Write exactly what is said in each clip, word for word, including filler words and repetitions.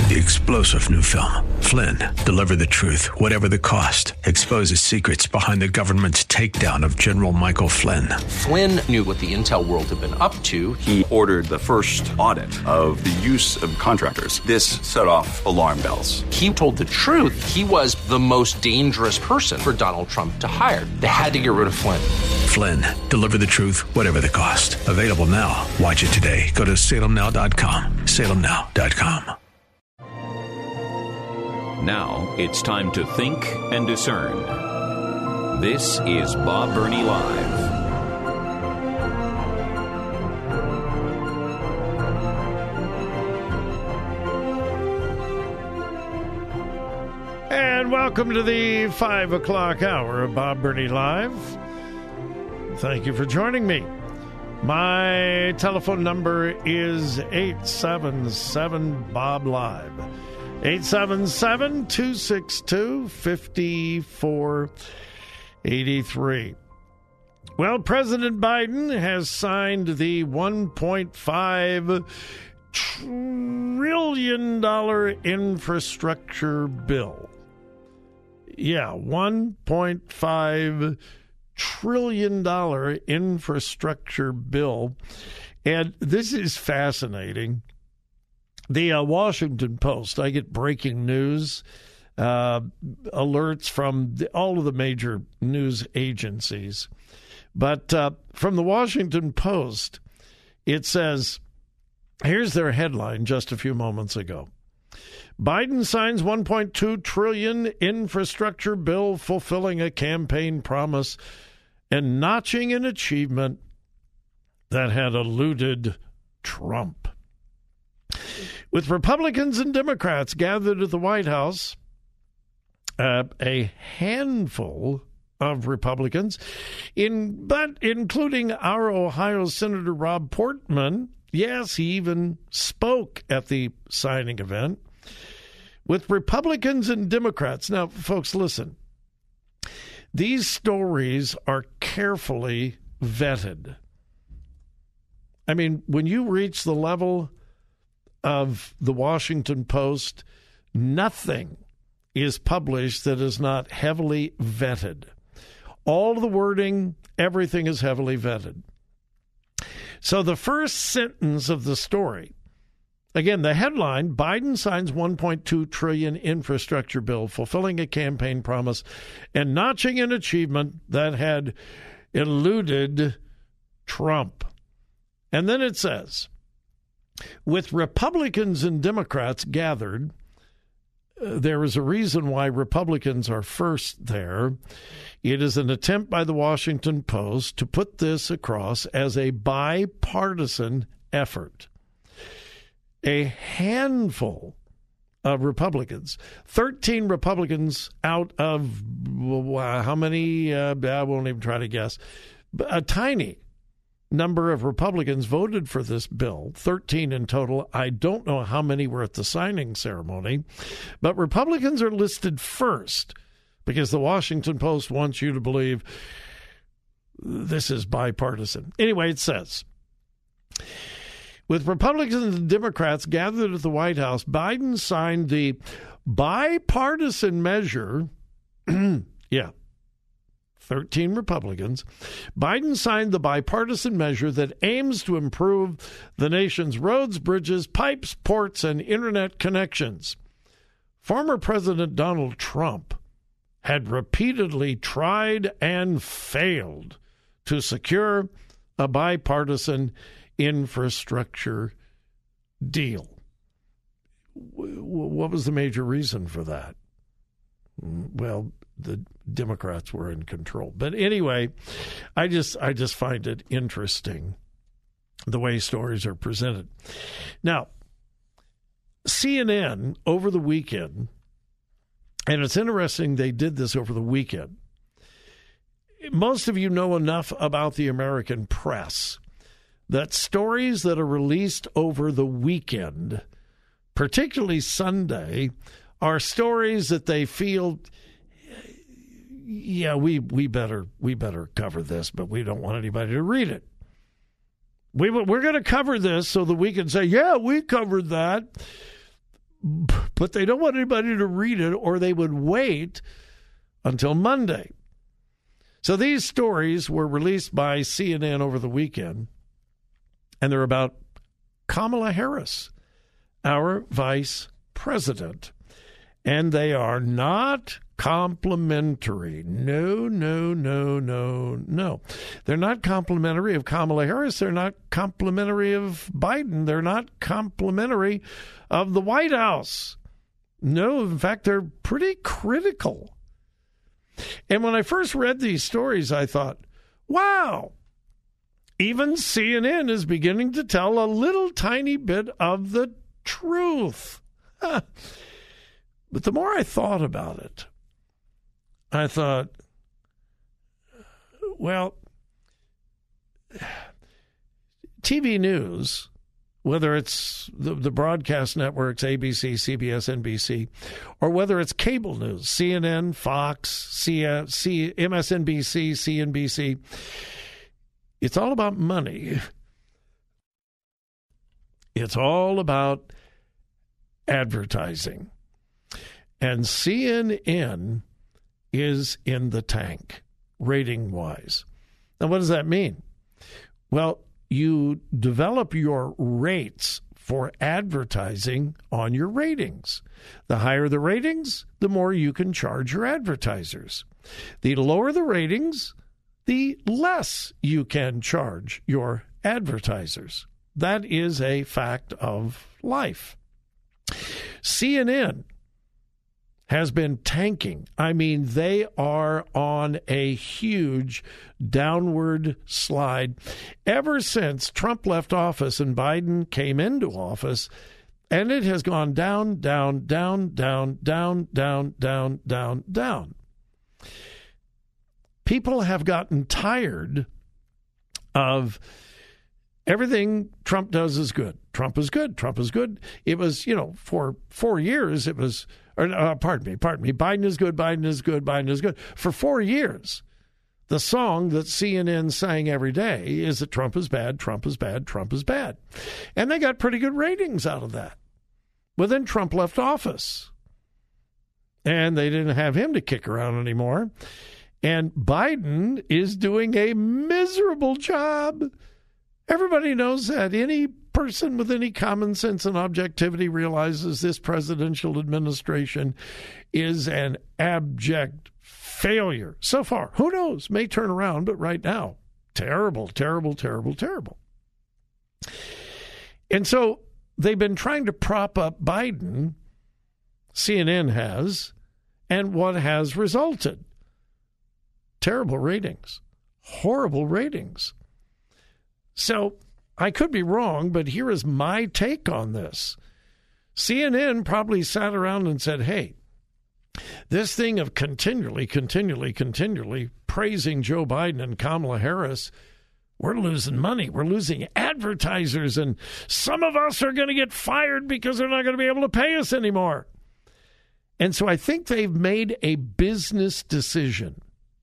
The explosive new film, Flynn, deliver the truth, whatever the cost, exposes secrets behind the government's takedown of General Michael Flynn. Flynn knew what the intel world had been up to. He ordered the first audit of the use of contractors. This set off alarm bells. He told the truth. He was the most dangerous person for Donald Trump to hire. They had to get rid of Flynn. Flynn, deliver the truth, whatever the cost. Available now. Watch it today. Go to salem now dot com. salem now dot com. Now it's time to think and discern. This is Bob Burney Live. And welcome to the five o'clock hour of Bob Burney Live. Thank you for joining me. My telephone number is eight seven seven, B O B, Live. eight seven seven, two six two, five four eight three. Well, President Biden has signed the one point five trillion dollars infrastructure bill. Yeah, one point five trillion dollars infrastructure bill. And this is fascinating. The uh, Washington Post, I get breaking news uh, alerts from the, all of the major news agencies. But uh, from the Washington Post, it says, here's their headline just a few moments ago. Biden signs one point two trillion dollars infrastructure bill fulfilling a campaign promise and notching an achievement that had eluded Trump. With Republicans and Democrats gathered at the White House, uh, a handful of Republicans, in but including our Ohio Senator Rob Portman, yes, he even spoke at the signing event, with Republicans and Democrats. Now, folks, listen. These stories are carefully vetted. I mean, when you reach the level of the Washington Post, nothing is published that is not heavily vetted. All the wording, everything is heavily vetted. So the first sentence of the story, again, the headline, Biden signs one point two trillion dollars infrastructure bill, fulfilling a campaign promise and notching an achievement that had eluded Trump. And then it says, with Republicans and Democrats gathered, uh, there is a reason why Republicans are first there. It is an attempt by the Washington Post to put this across as a bipartisan effort. A handful of Republicans, thirteen Republicans out of uh, how many? Uh, I won't even try to guess. A tiny number of Republicans voted for this bill, thirteen in total. I don't know how many were at the signing ceremony, but Republicans are listed first because the Washington Post wants you to believe this is bipartisan. Anyway, it says, with Republicans and Democrats gathered at the White House, Biden signed the bipartisan measure. yeah. thirteen Republicans. Biden signed the bipartisan measure that aims to improve the nation's roads, bridges, pipes, ports, and internet connections. Former President Donald Trump had repeatedly tried and failed to secure a bipartisan infrastructure deal. What was the major reason for that? Well, the Democrats were in control. But anyway, I just I just find it interesting the way stories are presented. Now, C N N over the weekend, and it's interesting they did this over the weekend. Most of you know enough about the American press that stories that are released over the weekend, particularly Sunday, are stories that they feel, yeah, we we better we better cover this, but we don't want anybody to read it. We we're going to cover this so that we can say, yeah, we covered that. But they don't want anybody to read it, or they would wait until Monday. So these stories were released by C N N over the weekend, and they're about Kamala Harris, our vice president. And they are not complimentary. No, no, no, no, no. They're not complimentary of Kamala Harris. They're not complimentary of Biden. They're not complimentary of the White House. No, in fact, they're pretty critical. And when I first read these stories, I thought, wow, even C N N is beginning to tell a little tiny bit of the truth. But the more I thought about it, I thought, well, T V news, whether it's the, the broadcast networks, A B C, C B S, N B C, or whether it's cable news, C N N, Fox, C, C, M S N B C, C N B C, it's all about money. It's all about advertising. And C N N is in the tank, rating-wise. Now, what does that mean? Well, you develop your rates for advertising on your ratings. The higher the ratings, the more you can charge your advertisers. The lower the ratings, the less you can charge your advertisers. That is a fact of life. C N N has been tanking. I mean, they are on a huge downward slide ever since Trump left office and Biden came into office, and it has gone down, down, down, down, down, down, down, down, down. People have gotten tired of everything Trump does is good. Trump is good. Trump is good. It was, you know, for four years, it was, or uh, pardon me, pardon me, Biden is good, Biden is good, Biden is good. For four years, the song that C N N sang every day is that Trump is bad, Trump is bad, Trump is bad. And they got pretty good ratings out of that. Well, then Trump left office, and they didn't have him to kick around anymore. And Biden is doing a miserable job. Everybody knows that. Any person with any common sense and objectivity realizes this presidential administration is an abject failure. So far, who knows, may turn around, but right now, terrible, terrible, terrible, terrible. And so they've been trying to prop up Biden, C N N has, and what has resulted? Terrible ratings, horrible ratings. So I could be wrong, but here is my take on this. C N N probably sat around and said, hey, this thing of continually, continually, continually praising Joe Biden and Kamala Harris, we're losing money. We're losing advertisers, and some of us are going to get fired because they're not going to be able to pay us anymore. And so I think they've made a business decision.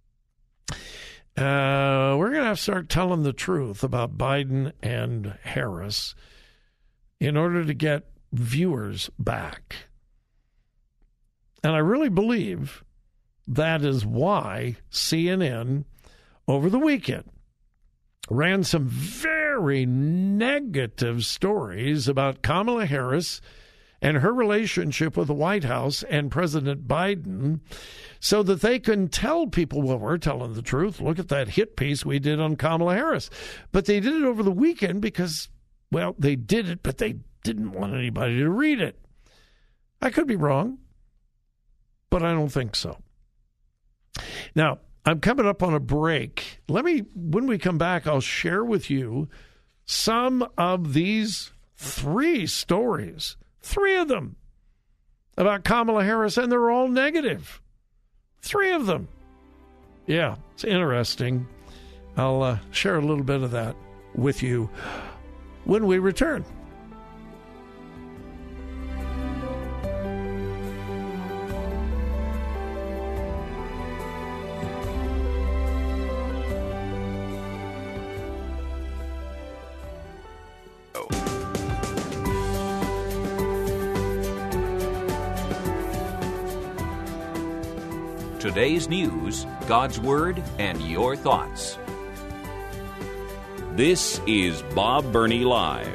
Uh, we're going to have to start telling the truth about Biden and Harris in order to get viewers back. And I really believe that is why C N N over the weekend ran some very negative stories about Kamala Harris and her relationship with the White House and President Biden, so that they can tell people, well, we're telling the truth. Look at that hit piece we did on Kamala Harris. But they did it over the weekend because, well, they did it, but they didn't want anybody to read it. I could be wrong, but I don't think so. Now, I'm coming up on a break. Let me, when we come back, I'll share with you some of these three stories. Three of them about Kamala Harris, and they're all negative. Three of them. Yeah, it's interesting. I'll uh, share a little bit of that with you when we return. Today's news, God's Word, and your thoughts. This is Bob Burney Live.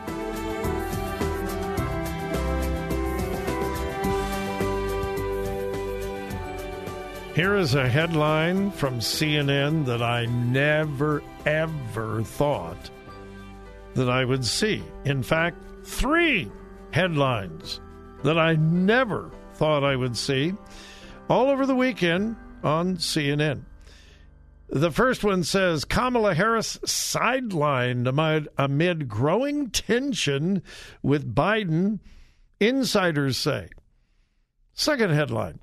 Here is a headline from C N N that I never, ever thought that I would see. In fact, three headlines that I never thought I would see all over the weekend on C N N. The first one says, Kamala Harris sidelined amid, amid growing tension with Biden, insiders say. Second headline,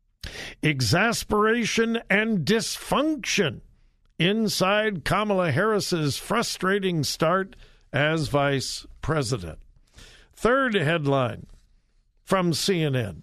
exasperation and dysfunction inside Kamala Harris's frustrating start as vice president. Third headline from C N N.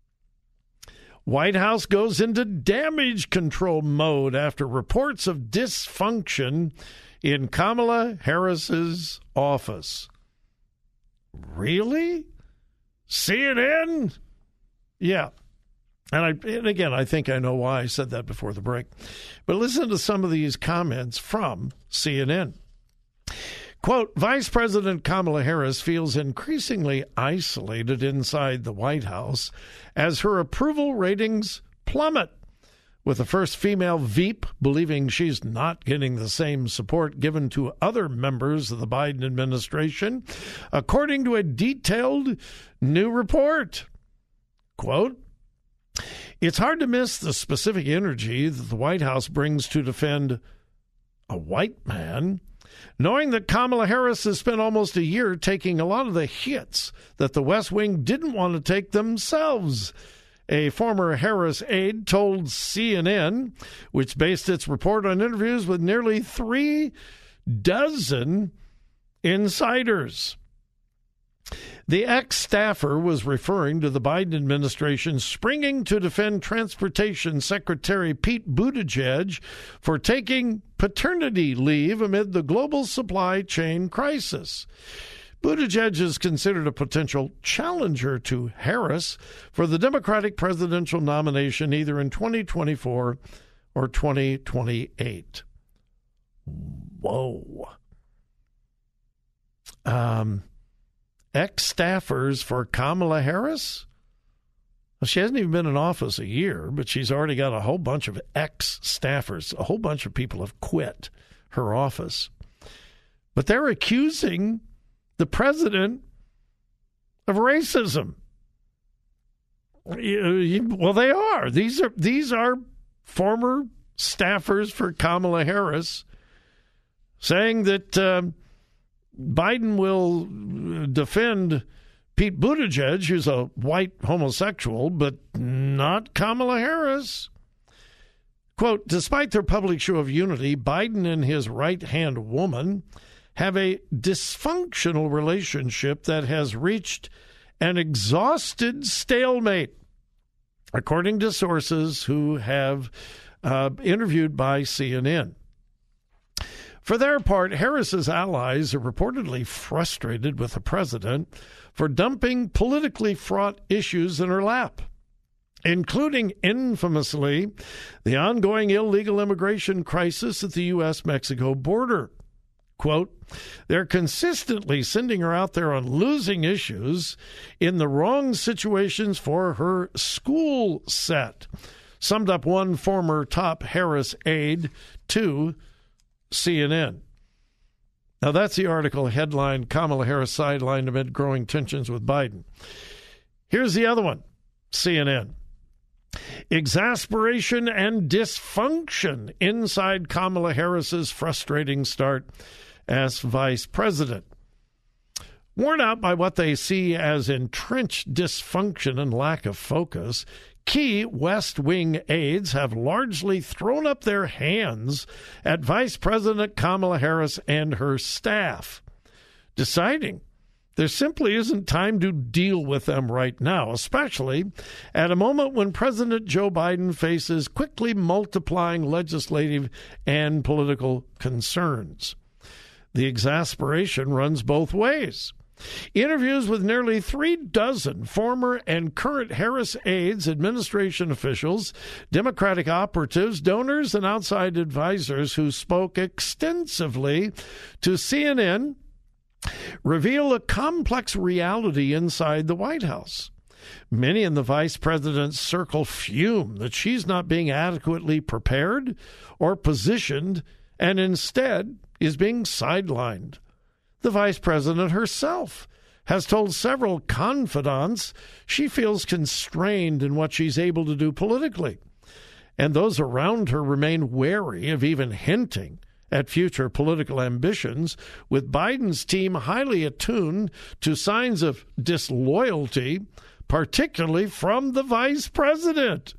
White House goes into damage control mode after reports of dysfunction in Kamala Harris's office. Really? C N N? Yeah. And, I, and again, I think I know why I said that before the break. But listen to some of these comments from C N N. Quote, Vice President Kamala Harris feels increasingly isolated inside the White House as her approval ratings plummet, with the first female Veep believing she's not getting the same support given to other members of the Biden administration, according to a detailed new report. Quote, it's hard to miss the specific energy that the White House brings to defend a white man, knowing that Kamala Harris has spent almost a year taking a lot of the hits that the West Wing didn't want to take themselves. A former Harris aide told C N N, which based its report on interviews with nearly three dozen insiders. The ex-staffer was referring to the Biden administration springing to defend Transportation Secretary Pete Buttigieg for taking paternity leave amid the global supply chain crisis. Buttigieg is considered a potential challenger to Harris for the Democratic presidential nomination either in twenty twenty-four or twenty twenty-eight. Whoa. Um... Ex-staffers for Kamala Harris? Well, she hasn't even been in office a year, but she's already got a whole bunch of ex-staffers. A whole bunch of people have quit her office. But they're accusing the president of racism. Well, they are. These are these are former staffers for Kamala Harris saying that Uh, Biden will defend Pete Buttigieg, who's a white homosexual, but not Kamala Harris. Quote, despite their public show of unity, Biden and his right-hand woman have a dysfunctional relationship that has reached an exhausted stalemate, according to sources who have uh, interviewed by C N N. For their part, Harris's allies are reportedly frustrated with the president for dumping politically fraught issues in her lap, including, infamously, the ongoing illegal immigration crisis at the U S Mexico border. Quote, they're consistently sending her out there on losing issues in the wrong situations for her school set, summed up one former top Harris aide to C N N. Now, that's the article headline, Kamala Harris sidelined amid growing tensions with Biden. Here's the other one, C N N. Exasperation and dysfunction inside Kamala Harris's frustrating start as vice president. Worn out by what they see as entrenched dysfunction and lack of focus, key West Wing aides have largely thrown up their hands at Vice President Kamala Harris and her staff, deciding there simply isn't time to deal with them right now, especially at a moment when President Joe Biden faces quickly multiplying legislative and political concerns. The exasperation runs both ways. Interviews with nearly three dozen former and current Harris aides, administration officials, Democratic operatives, donors, and outside advisors who spoke extensively to C N N reveal a complex reality inside the White House. Many in the vice president's circle fume that she's not being adequately prepared or positioned and instead is being sidelined. The vice president herself has told several confidants she feels constrained in what she's able to do politically, and those around her remain wary of even hinting at future political ambitions, with Biden's team highly attuned to signs of disloyalty, particularly from the vice president.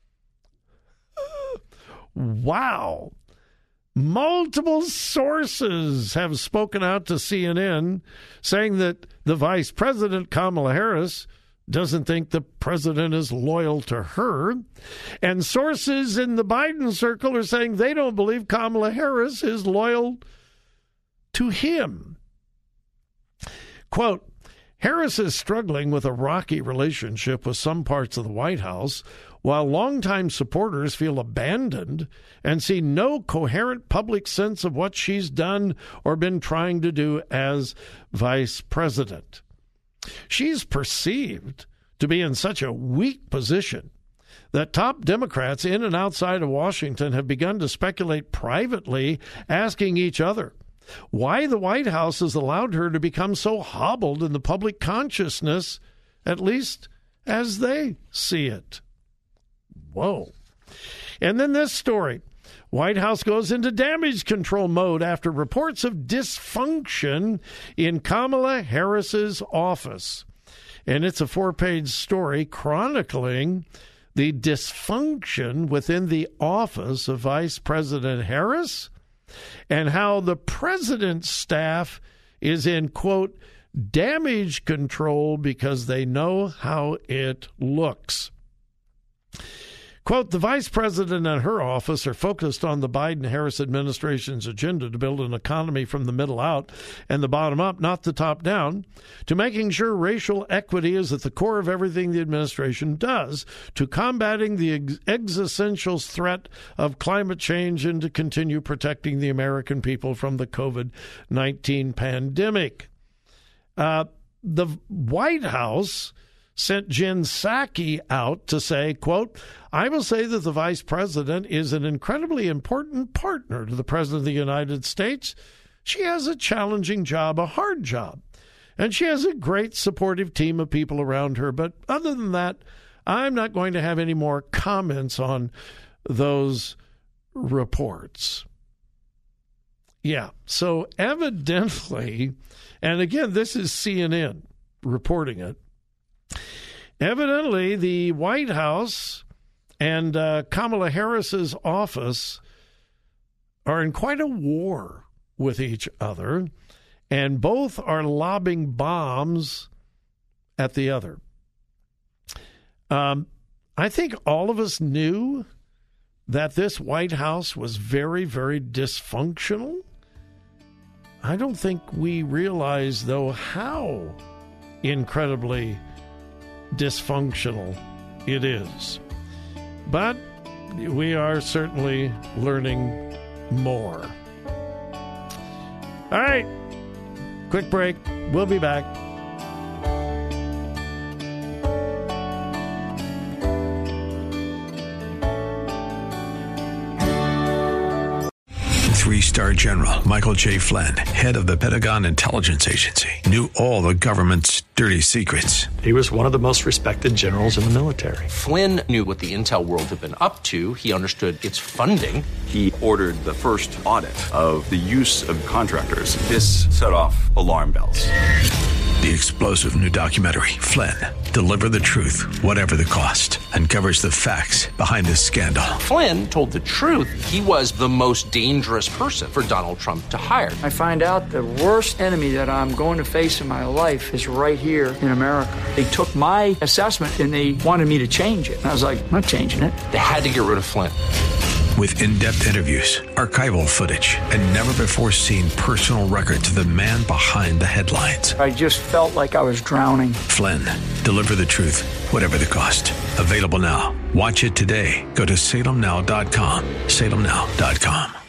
Wow. Multiple sources have spoken out to C N N saying that the vice president, Kamala Harris, doesn't think the president is loyal to her. And sources in the Biden circle are saying they don't believe Kamala Harris is loyal to him. Quote, Harris is struggling with a rocky relationship with some parts of the White House, while longtime supporters feel abandoned and see no coherent public sense of what she's done or been trying to do as vice president. She's perceived to be in such a weak position that top Democrats in and outside of Washington have begun to speculate privately, asking each other why the White House has allowed her to become so hobbled in the public consciousness, at least as they see it. Whoa. And then this story. White House goes into damage control mode after reports of dysfunction in Kamala Harris's office. And it's a four-page story chronicling the dysfunction within the office of Vice President Harris and how the president's staff is in, quote, damage control because they know how it looks. Quote, the vice president and her office are focused on the Biden-Harris administration's agenda to build an economy from the middle out and the bottom up, not the top down, to making sure racial equity is at the core of everything the administration does, to combating the ex- existential threat of climate change, and to continue protecting the American people from the covid nineteen pandemic. Uh, the White House sent Jen Psaki out to say, quote, I will say that the vice president is an incredibly important partner to the president of the United States. She has a challenging job, a hard job, and she has a great supportive team of people around her. But other than that, I'm not going to have any more comments on those reports. Yeah, so evidently, and again, this is C N N reporting it, evidently, the White House and uh, Kamala Harris's office are in quite a war with each other, and both are lobbing bombs at the other. Um, I think all of us knew that this White House was very, very dysfunctional. I don't think we realize, though, how incredibly dysfunctional it is. But we are certainly learning more. All right, quick break. We'll be back. Three-star General Michael J. Flynn, head of the Pentagon Intelligence Agency, knew all the government's dirty secrets. He was one of the most respected generals in the military. Flynn knew what the intel world had been up to. He understood its funding. He ordered the first audit of the use of contractors. This set off alarm bells. The explosive new documentary, Flynn, Deliver the Truth, Whatever the Cost, uncovers the facts behind this scandal. Flynn told the truth. He was the most dangerous person for Donald Trump to hire. I find out the worst enemy that I'm going to face in my life is right here in America. They took my assessment and they wanted me to change it. And I was like, I'm not changing it. They had to get rid of Flynn. With in-depth interviews, archival footage, and never-before-seen personal records of the man behind the headlines. I just felt like I was drowning. Flynn, deliver the truth, whatever the cost. Available now. Watch it today. Go to salem now dot com. salem now dot com.